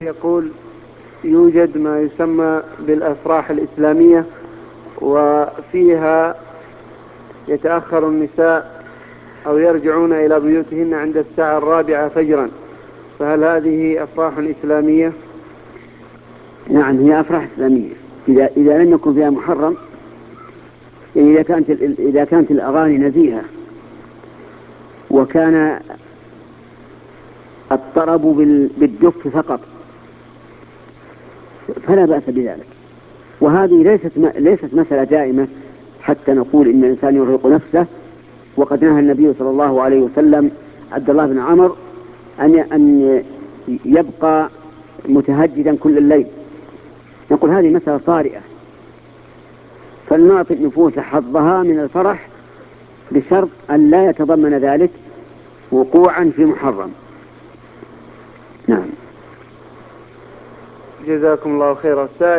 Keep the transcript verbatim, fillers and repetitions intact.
يقول يوجد ما يسمى بالأفراح الإسلامية وفيها يتأخر النساء أو يرجعون إلى بيوتهن عند الساعة الرابعة فجرا، فهل هذه أفراح إسلامية؟ نعم، هي أفراح إسلامية إذا إذا لم يكن فيها محرم. يعني إذا كانت إذا كانت الأغاني نزيهة وكان الطرب بالدف فقط فلا بأس بذلك. وهذه ليست ليست مسألة دائمة حتى نقول إن الإنسان يرهق نفسه، وقد نهى النبي صلى الله عليه وسلم عبد الله بن عمر أن أن يبقى متهجدا كل الليل. نقول هذه مسألة طارئة، فلنعطي النفوس حظها من الفرح بشرط أن لا يتضمن ذلك وقوعا في محرم. نعم. جزاكم الله خيرا.